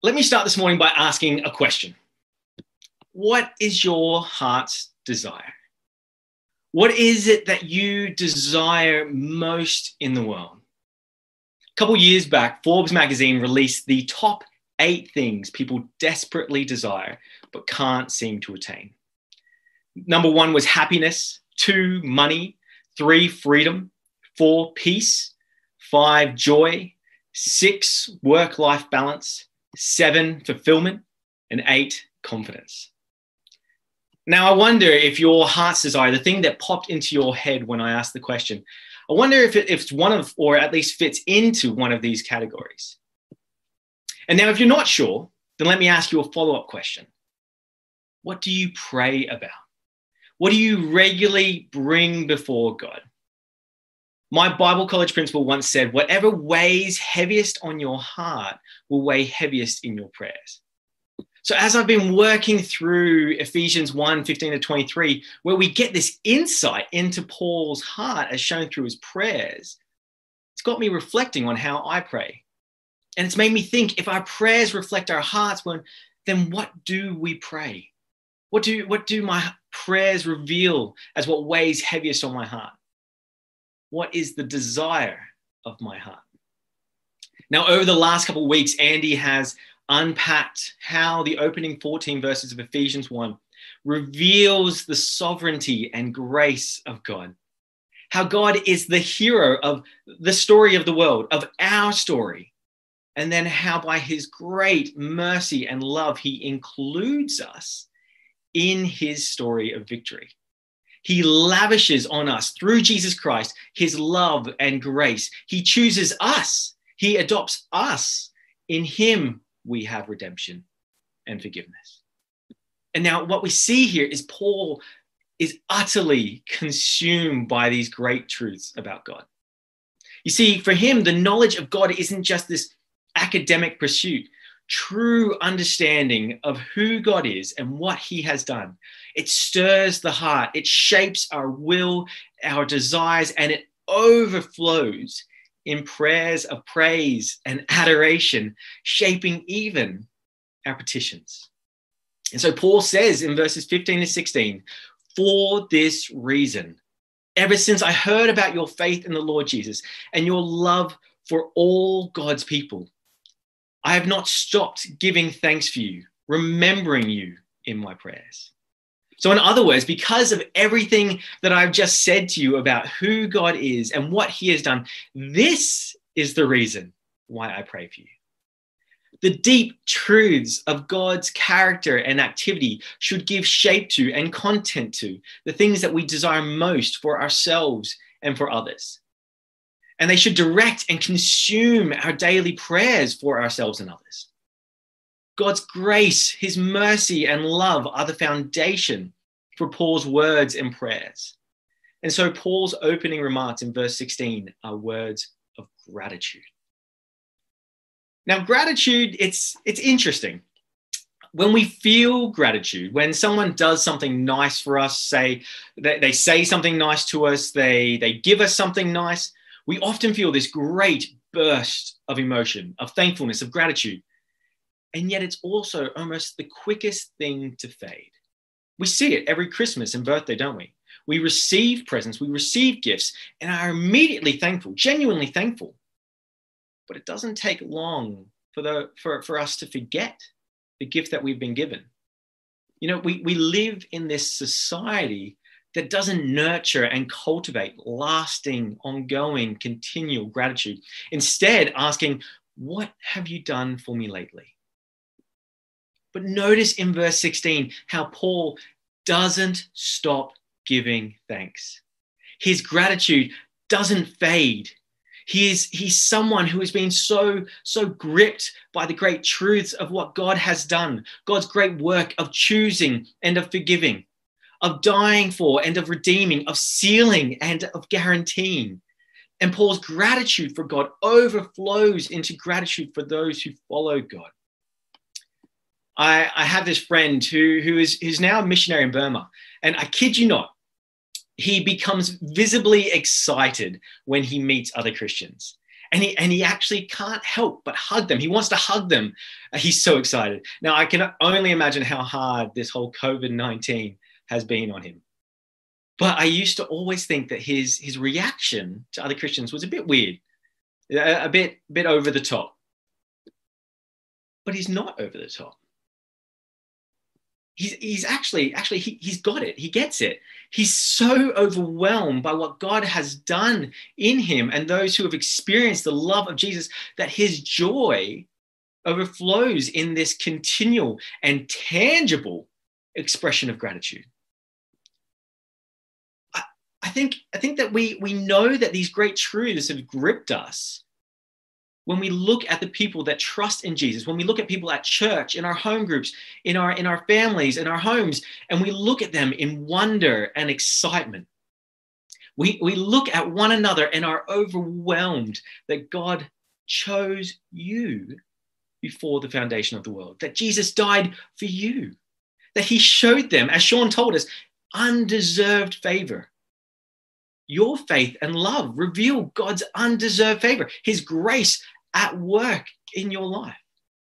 Let me start this morning by asking a question. What is your heart's desire? What is it that you desire most in the world? A couple of years back, Forbes magazine released the top 8 things people desperately desire but can't seem to attain. Number 1 was happiness, 2, money, 3, freedom, 4, peace, 5, joy, 6, work-life balance, 7, fulfillment, and 8, confidence. Now, I wonder if your heart's desire, the thing that popped into your head when I asked the question, I wonder if it's one of, or at least fits into one of these categories. And now, if you're not sure, then let me ask you a follow-up question. What do you pray about? What do you regularly bring before God? My Bible college principal once said, whatever weighs heaviest on your heart will weigh heaviest in your prayers. So as I've been working through Ephesians 1, 15 to 23, where we get this insight into Paul's heart as shown through his prayers, it's got me reflecting on how I pray. And it's made me think, if our prayers reflect our hearts, then what do we pray? What do my prayers reveal as what weighs heaviest on my heart? What is the desire of my heart? Now, over the last couple of weeks, Andy has unpacked how the opening 14 verses of Ephesians 1 reveals the sovereignty and grace of God. How God is the hero of the story of the world, of our story. And then how by his great mercy and love, he includes us in his story of victory. He lavishes on us through Jesus Christ, his love and grace. He chooses us. He adopts us. In him, we have redemption and forgiveness. And now what we see here is Paul is utterly consumed by these great truths about God. You see, for him, the knowledge of God isn't just this academic pursuit. True understanding of who God is and what he has done. It stirs the heart. It shapes our will, our desires, and it overflows in prayers of praise and adoration, shaping even our petitions. And so Paul says in verses 15 to 16, for this reason, ever since I heard about your faith in the Lord Jesus and your love for all God's people, I have not stopped giving thanks for you, remembering you in my prayers. So in other words, because of everything that I've just said to you about who God is and what he has done, this is the reason why I pray for you. The deep truths of God's character and activity should give shape to and content to the things that we desire most for ourselves and for others. And they should direct and consume our daily prayers for ourselves and others. God's grace, his mercy and love are the foundation for Paul's words and prayers. And so Paul's opening remarks in verse 16 are words of gratitude. Now, gratitude, it's interesting. When we feel gratitude, when someone does something nice for us, say they say something nice to us, they give us something nice, we often feel this great burst of emotion, of thankfulness, of gratitude. And yet it's also almost the quickest thing to fade. We see it every Christmas and birthday, don't we? We receive presents, we receive gifts, and are immediately thankful, genuinely thankful. But it doesn't take long for us to forget the gift that we've been given. You know, we live in this society that doesn't nurture and cultivate lasting, ongoing, continual gratitude. Instead, asking, what have you done for me lately? But notice in verse 16 how Paul doesn't stop giving thanks. His gratitude doesn't fade. He's someone who has been so gripped by the great truths of what God has done, God's great work of choosing and of forgiving, of dying for and of redeeming, of sealing and of guaranteeing. And Paul's gratitude for God overflows into gratitude for those who follow God. I have this friend who's now a missionary in Burma, and I kid you not, he becomes visibly excited when he meets other Christians. he actually can't help but hug them. He wants to hug them. He's so excited. Now, I can only imagine how hard this whole COVID-19 has been on him. But I used to always think that his reaction to other Christians was a bit weird, a bit over the top. But he's not over the top. He's actually he's got it. He gets it. He's so overwhelmed by what God has done in him and those who have experienced the love of Jesus that his joy overflows in this continual and tangible expression of gratitude. I think that we know that these great truths have gripped us when we look at the people that trust in Jesus, when we look at people at church, in our home groups, in our families, in our homes, and we look at them in wonder and excitement. We look at one another and are overwhelmed that God chose you before the foundation of the world, that Jesus died for you, that he showed them, as Sean told us, undeserved favor. Your faith and love reveal God's undeserved favor, his grace at work in your life.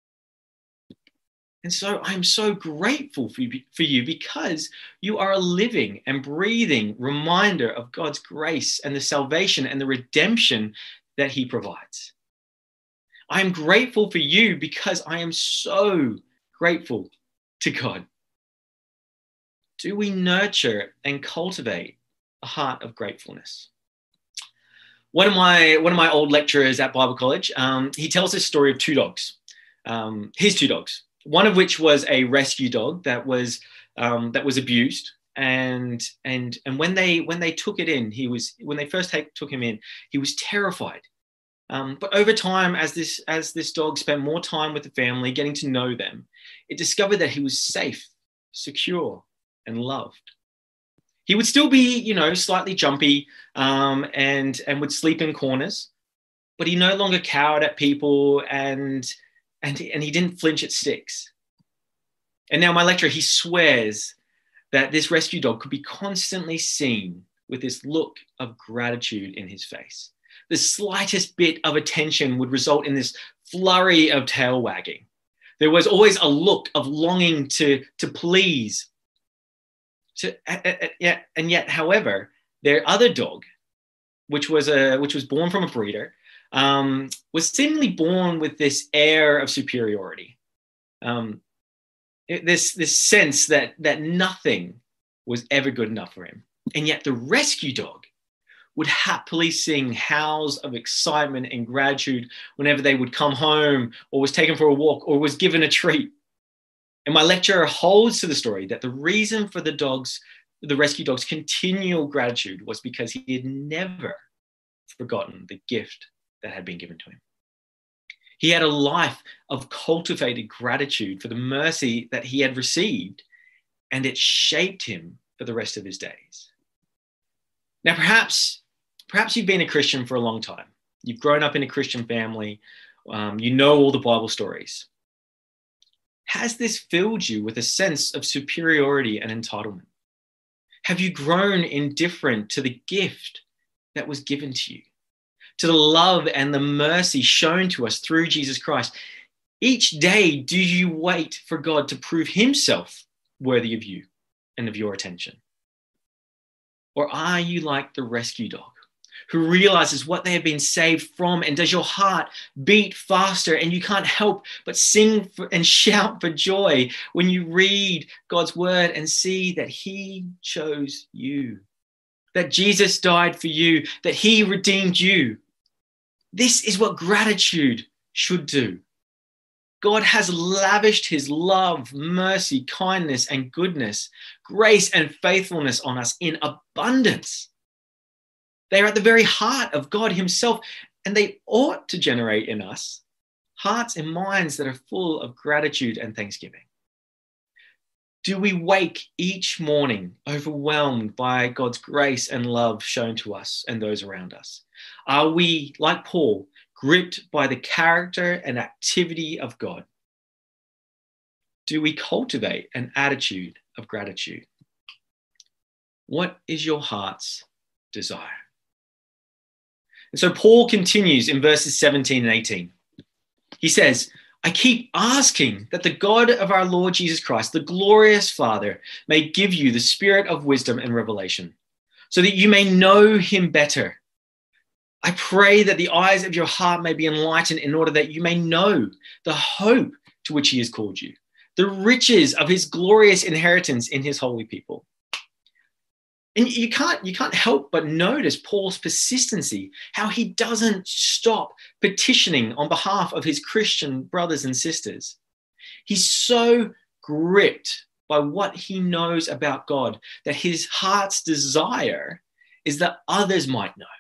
And so I'm so grateful for you because you are a living and breathing reminder of God's grace and the salvation and the redemption that he provides. I'm grateful for you because I am so grateful to God. Do we nurture and cultivate a heart of gratefulness? One of my old lecturers at Bible college, he tells this story of two dogs, his two dogs. One of which was a rescue dog that was abused, and when they took it in, when they first took him in, he was terrified. But over time, as this dog spent more time with the family, getting to know them, it discovered that he was safe, secure, and loved. He would still be, slightly jumpy, and would sleep in corners, but he no longer cowered at people, and he didn't flinch at sticks. And now my lecturer, he swears that this rescue dog could be constantly seen with this look of gratitude in his face. The slightest bit of attention would result in this flurry of tail wagging. There was always a look of longing to please. And yet, however, their other dog, which was born from a breeder, was seemingly born with this air of superiority, this sense that nothing was ever good enough for him. And yet the rescue dog would happily sing howls of excitement and gratitude whenever they would come home or was taken for a walk or was given a treat. And my lecturer holds to the story that the reason for the rescue dog's continual gratitude was because he had never forgotten the gift that had been given to him. He had a life of cultivated gratitude for the mercy that he had received, and it shaped him for the rest of his days. Now, perhaps you've been a Christian for a long time. You've grown up in a Christian family. You know all the Bible stories. Has this filled you with a sense of superiority and entitlement? Have you grown indifferent to the gift that was given to you, to the love and the mercy shown to us through Jesus Christ? Each day, do you wait for God to prove himself worthy of you and of your attention? Or are you like the rescue dog, who realizes what they have been saved from, and does your heart beat faster and you can't help but sing and shout for joy when you read God's word and see that he chose you, that Jesus died for you, that he redeemed you? This is what gratitude should do. God has lavished his love, mercy, kindness, and goodness, grace and faithfulness on us in abundance. They are at the very heart of God himself, and they ought to generate in us hearts and minds that are full of gratitude and thanksgiving. Do we wake each morning overwhelmed by God's grace and love shown to us and those around us? Are we, like Paul, gripped by the character and activity of God? Do we cultivate an attitude of gratitude? What is your heart's desire? And so Paul continues in verses 17 and 18. He says, I keep asking that the God of our Lord Jesus Christ, the glorious Father, may give you the spirit of wisdom and revelation, so that you may know him better. I pray that the eyes of your heart may be enlightened in order that you may know the hope to which he has called you, the riches of his glorious inheritance in his holy people. And you can't help but notice Paul's persistency, how he doesn't stop petitioning on behalf of his Christian brothers and sisters. He's so gripped by what he knows about God that his heart's desire is that others might know,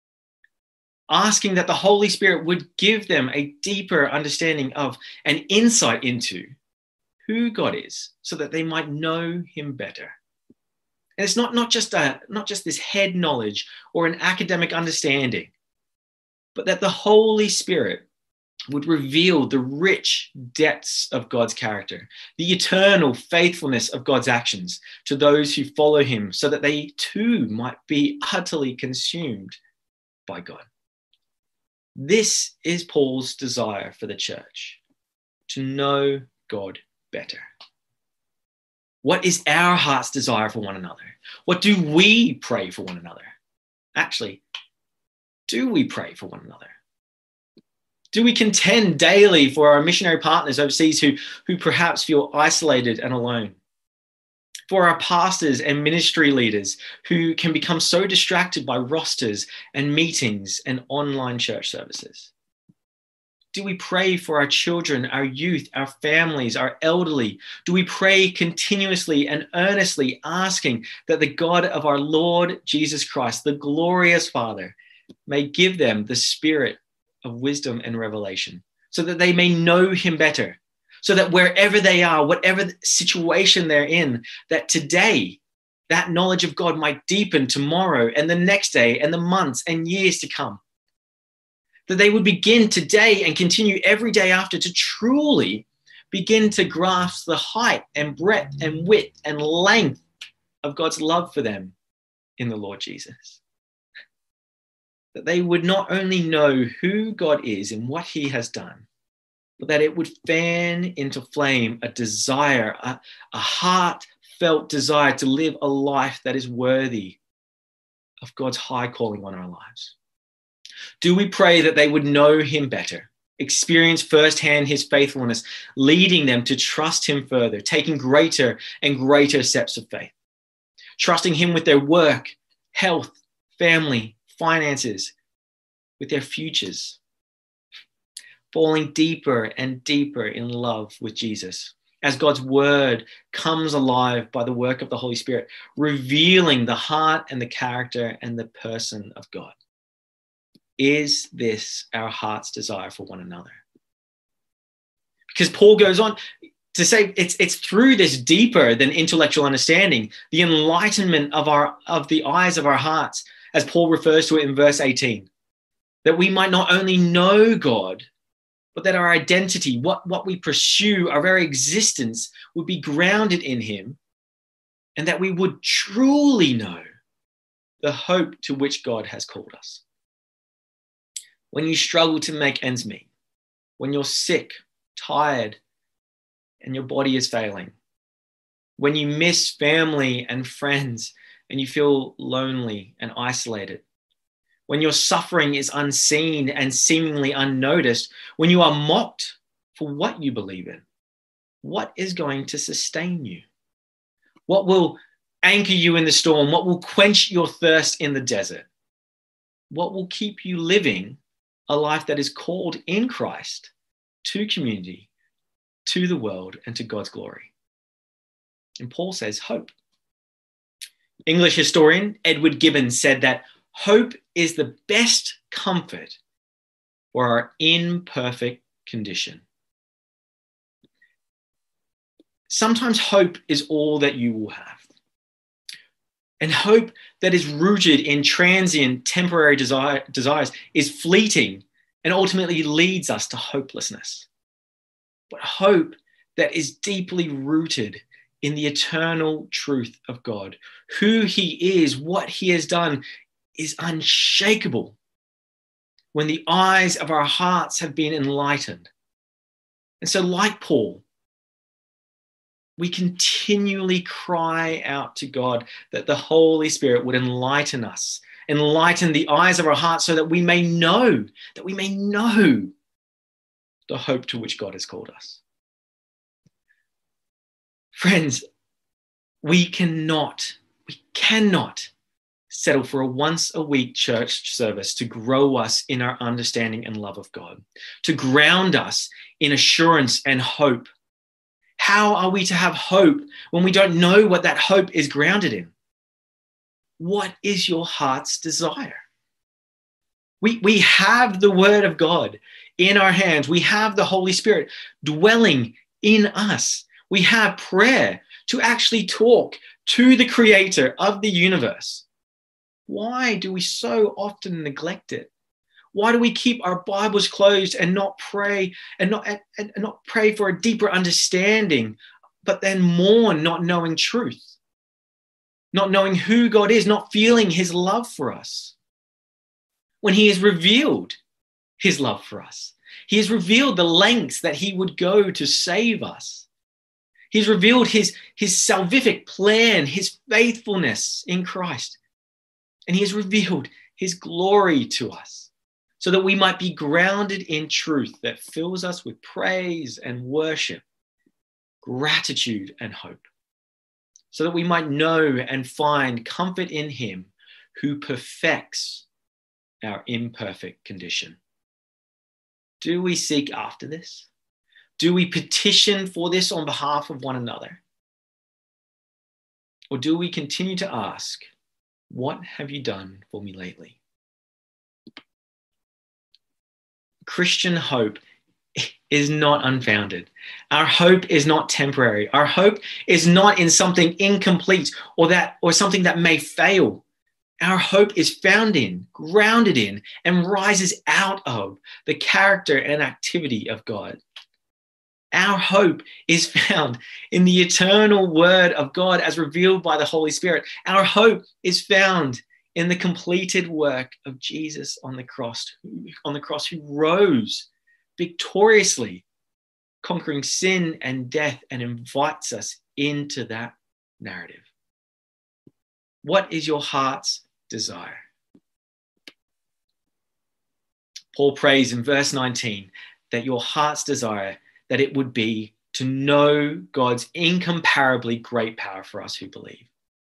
asking that the Holy Spirit would give them a deeper understanding of and insight into who God is so that they might know him better. And it's not just this head knowledge or an academic understanding, but that the Holy Spirit would reveal the rich depths of God's character, the eternal faithfulness of God's actions to those who follow him, so that they too might be utterly consumed by God. This is Paul's desire for the church, to know God better. What is our heart's desire for one another? What do we pray for one another? Actually, do we pray for one another? Do we contend daily for our missionary partners overseas who perhaps feel isolated and alone? For our pastors and ministry leaders who can become so distracted by rosters and meetings and online church services? Do we pray for our children, our youth, our families, our elderly? Do we pray continuously and earnestly, asking that the God of our Lord Jesus Christ, the glorious Father, may give them the spirit of wisdom and revelation, so that they may know him better, so that wherever they are, whatever situation they're in, that today that knowledge of God might deepen tomorrow and the next day and the months and years to come? That they would begin today and continue every day after to truly begin to grasp the height and breadth and width and length of God's love for them in the Lord Jesus. That they would not only know who God is and what he has done, but that it would fan into flame a desire, a heartfelt desire to live a life that is worthy of God's high calling on our lives. Do we pray that they would know him better, experience firsthand his faithfulness, leading them to trust him further, taking greater and greater steps of faith, trusting him with their work, health, family, finances, with their futures, falling deeper and deeper in love with Jesus as God's word comes alive by the work of the Holy Spirit, revealing the heart and the character and the person of God? Is this our heart's desire for one another? Because Paul goes on to say it's through this deeper than intellectual understanding, the enlightenment of the eyes of our hearts, as Paul refers to it in verse 18, that we might not only know God, but that our identity, what we pursue, our very existence would be grounded in him, and that we would truly know the hope to which God has called us. When you struggle to make ends meet, when you're sick, tired, and your body is failing, when you miss family and friends and you feel lonely and isolated, when your suffering is unseen and seemingly unnoticed, when you are mocked for what you believe in, what is going to sustain you? What will anchor you in the storm? What will quench your thirst in the desert? What will keep you living a life that is called in Christ to community, to the world, and to God's glory? And Paul says hope. English historian Edward Gibbons said that hope is the best comfort for our imperfect condition. Sometimes hope is all that you will have. And hope that is rooted in transient, temporary desires is fleeting and ultimately leads us to hopelessness. But hope that is deeply rooted in the eternal truth of God, who he is, what he has done, is unshakable when the eyes of our hearts have been enlightened. And so, like Paul, we continually cry out to God that the Holy Spirit would enlighten us, enlighten the eyes of our hearts so that we may know the hope to which God has called us. Friends, we cannot settle for a once-a-week church service to grow us in our understanding and love of God, to ground us in assurance and hope. How are we to have hope when we don't know what that hope is grounded in? What is your heart's desire? We have the Word of God in our hands. We have the Holy Spirit dwelling in us. We have prayer to actually talk to the Creator of the universe. Why do we so often neglect it? Why do we keep our Bibles closed and not pray and not pray for a deeper understanding, but then mourn not knowing truth, not knowing who God is, not feeling his love for us? When he has revealed his love for us, he has revealed the lengths that he would go to save us. He's revealed his salvific plan, his faithfulness in Christ. And he has revealed his glory to us so that we might be grounded in truth that fills us with praise and worship, gratitude and hope, so that we might know and find comfort in him who perfects our imperfect condition. Do we seek after this? Do we petition for this on behalf of one another? Or do we continue to ask, what have you done for me lately? Christian hope is not unfounded. Our hope is not temporary. Our hope is not in something incomplete or something that may fail. Our hope is found in, grounded in, and rises out of the character and activity of God. Our hope is found in the eternal word of God as revealed by the Holy Spirit. Our hope is found in the completed work of Jesus on the cross who rose victoriously, conquering sin and death, and invites us into that narrative. What is your heart's desire? Paul prays in verse 19 that your heart's desire, that it would be to know God's incomparably great power for us who believe.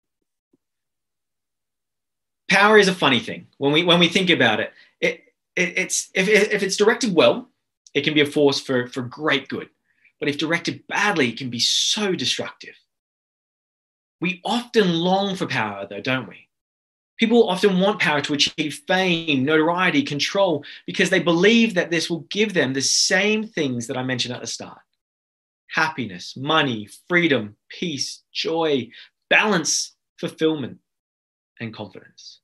Power is a funny thing. When we think about it, if it's directed well, it can be a force for great good. But if directed badly, it can be so destructive. We often long for power, though, don't we? People often want power to achieve fame, notoriety, control, because they believe that this will give them the same things that I mentioned at the start: happiness, money, freedom, peace, joy, balance, fulfillment, and confidence.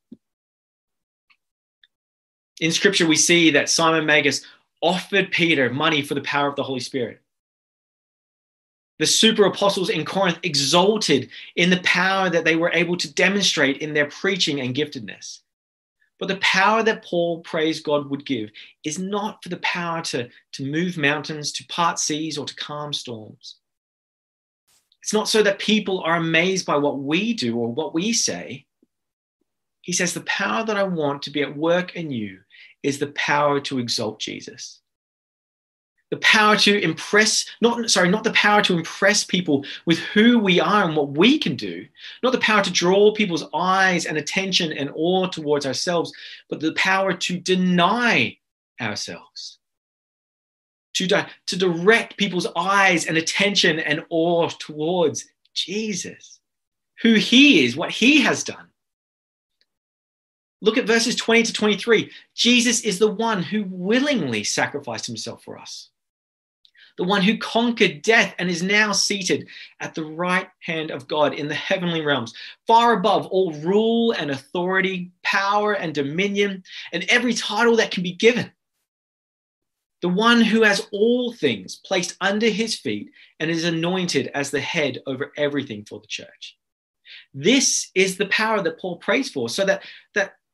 In Scripture, we see that Simon Magus offered Peter money for the power of the Holy Spirit. The super apostles in Corinth exulted in the power that they were able to demonstrate in their preaching and giftedness. But the power that Paul prays God would give is not for the power to move mountains, to part seas, or to calm storms. It's not so that people are amazed by what we do or what we say. He says, the power that I want to be at work in you is the power to exalt Jesus. The power to impress, not the power to impress people with who we are and what we can do, not the power to draw people's eyes and attention and awe towards ourselves, but the power to deny ourselves, to direct people's eyes and attention and awe towards Jesus, who he is, what he has done. Look at verses 20 to 23. Jesus is the one who willingly sacrificed himself for us, the one who conquered death and is now seated at the right hand of God in the heavenly realms, far above all rule and authority, power and dominion, and every title that can be given. The one who has all things placed under his feet and is anointed as the head over everything for the church. This is the power that Paul prays for, so that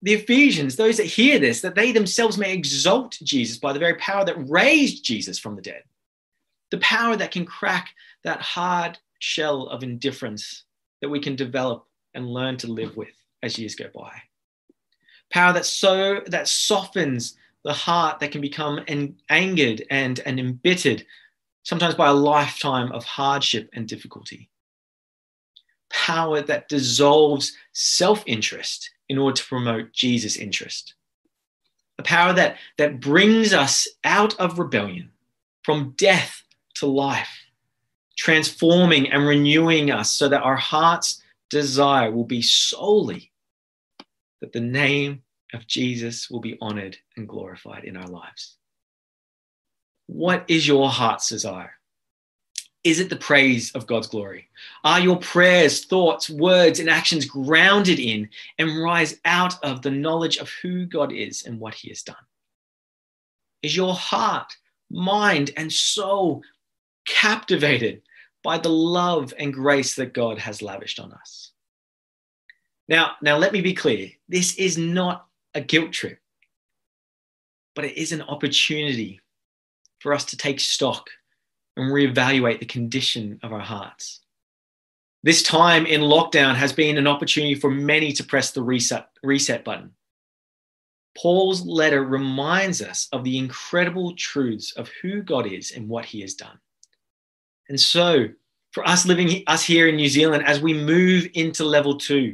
the Ephesians, those that hear this, that they themselves may exalt Jesus by the very power that raised Jesus from the dead. The power that can crack that hard shell of indifference that we can develop and learn to live with as years go by. Power that softens the heart that can become angered and embittered, sometimes by a lifetime of hardship and difficulty. Power that dissolves self-interest in order to promote Jesus' interest. A power that brings us out of rebellion, from death to life, transforming and renewing us so that our heart's desire will be solely that the name of Jesus will be honored and glorified in our lives. What is your heart's desire? Is it the praise of God's glory? Are your prayers, thoughts, words, and actions grounded in and rise out of the knowledge of who God is and what he has done? Is your heart, mind, and soul captivated by the love and grace that God has lavished on us? Now let me be clear. This is not a guilt trip, but it is an opportunity for us to take stock and reevaluate the condition of our hearts. This time in lockdown has been an opportunity for many to press the reset button. Paul's letter reminds us of the incredible truths of who God is and what he has done. And so for us here in New Zealand, as we move into level 2,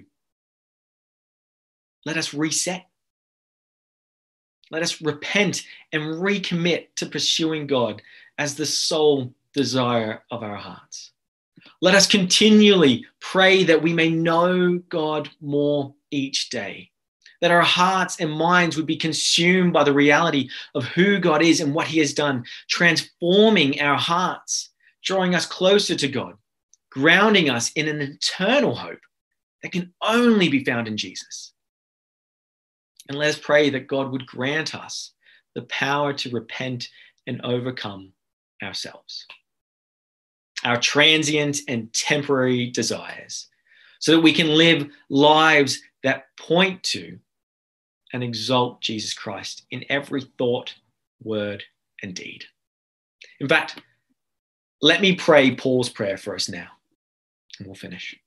let us reset. Let us repent and recommit to pursuing God as the sole desire of our hearts. Let us continually pray that we may know God more each day, that our hearts and minds would be consumed by the reality of who God is and what he has done, transforming our hearts, drawing us closer to God, grounding us in an eternal hope that can only be found in Jesus. And let us pray that God would grant us the power to repent and overcome ourselves, our transient and temporary desires, so that we can live lives that point to and exalt Jesus Christ in every thought, word, and deed. In fact, let me pray Paul's prayer for us now, and we'll finish.